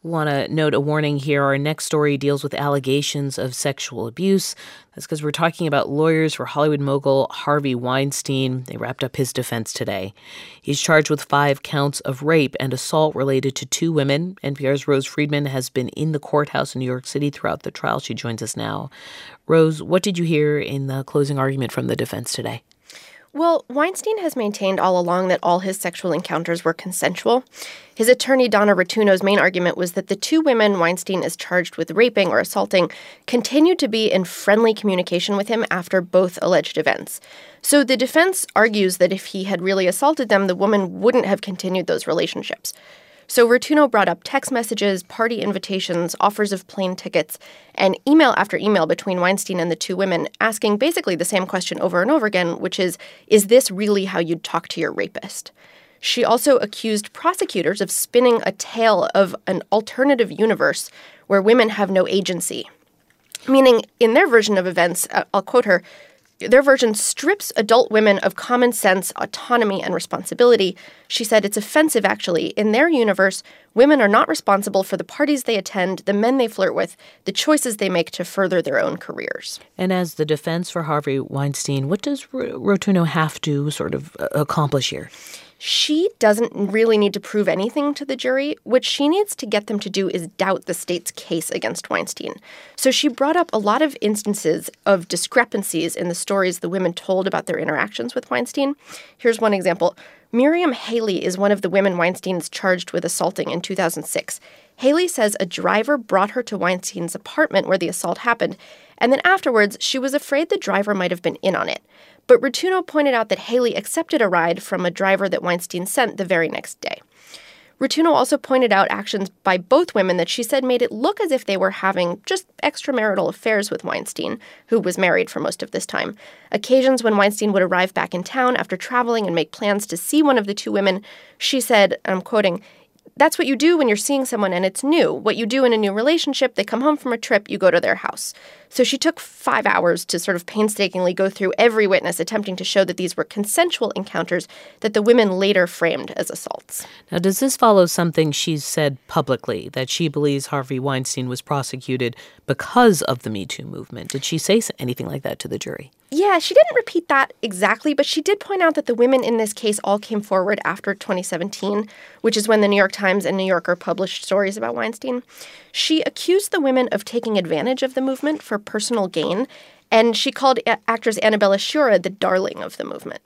Want to note a warning here. Our next story deals with allegations of sexual abuse. That's because we're talking about lawyers for Hollywood mogul Harvey Weinstein. They wrapped up his defense today. He's charged with 5 counts of rape and assault related to 2 women. NPR's Rose Friedman has been in the courthouse in New York City throughout the trial. She joins us now. Rose, what did you hear in the closing argument from the defense today? Well, Weinstein has maintained all along that all his sexual encounters were consensual. His attorney, Donna Rotunno's main argument was that the 2 women Weinstein is charged with raping or assaulting continued to be in friendly communication with him after both alleged events. So the defense argues that if he had really assaulted them, the woman wouldn't have continued those relationships. So Rotunno brought up text messages, party invitations, offers of plane tickets, and email after email between Weinstein and the 2 women, asking basically the same question over and over again, which is this really how you'd talk to your rapist? She also accused prosecutors of spinning a tale of an alternative universe where women have no agency. Meaning, in their version of events, I'll quote her, their version strips adult women of common sense, autonomy, and responsibility. She said it's offensive, actually. In their universe, women are not responsible for the parties they attend, the men they flirt with, the choices they make to further their own careers. And as the defense for Harvey Weinstein, what does Rotunno have to sort of accomplish here? She doesn't really need to prove anything to the jury. What she needs to get them to do is doubt the state's case against Weinstein. So she brought up a lot of instances of discrepancies in the stories the women told about their interactions with Weinstein. Here's one example. Miriam Haley is one of the women Weinstein's charged with assaulting in 2006. Haley says a driver brought her to Weinstein's apartment where the assault happened, and then afterwards she was afraid the driver might have been in on it. But Rotunno pointed out that Haley accepted a ride from a driver that Weinstein sent the very next day. Rotunno also pointed out actions by both women that she said made it look as if they were having just extramarital affairs with Weinstein, who was married for most of this time. Occasions when Weinstein would arrive back in town after traveling and make plans to see one of the 2 women, she said, and I'm quoting, "That's what you do when you're seeing someone and it's new. What you do in a new relationship, they come home from a trip, you go to their house." So she took 5 hours to sort of painstakingly go through every witness, attempting to show that these were consensual encounters that the women later framed as assaults. Now, does this follow something she's said publicly, that she believes Harvey Weinstein was prosecuted because of the Me Too movement? Did she say anything like that to the jury? Yeah, she didn't repeat that exactly, but she did point out that the women in this case all came forward after 2017, which is when the New York Times and New Yorker published stories about Weinstein. She accused the women of taking advantage of the movement for personal gain, and she called actress Annabella Sciorra the darling of the movement.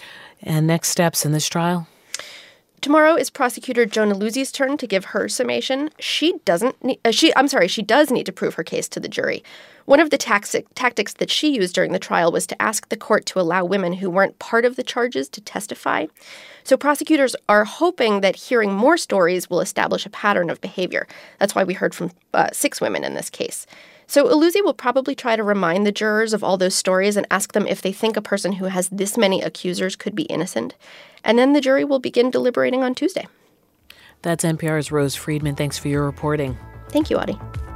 And next steps in this trial? Tomorrow is prosecutor Jonah Luzzi's turn to give her summation. She does need to prove her case to the jury. One of the tactics that she used during the trial was to ask the court to allow women who weren't part of the charges to testify. So prosecutors are hoping that hearing more stories will establish a pattern of behavior. That's why we heard from 6 women in this case. So Luzzi will probably try to remind the jurors of all those stories and ask them if they think a person who has this many accusers could be innocent. And then the jury will begin deliberating on Tuesday. That's NPR's Rose Friedman. Thanks for your reporting. Thank you, Audie.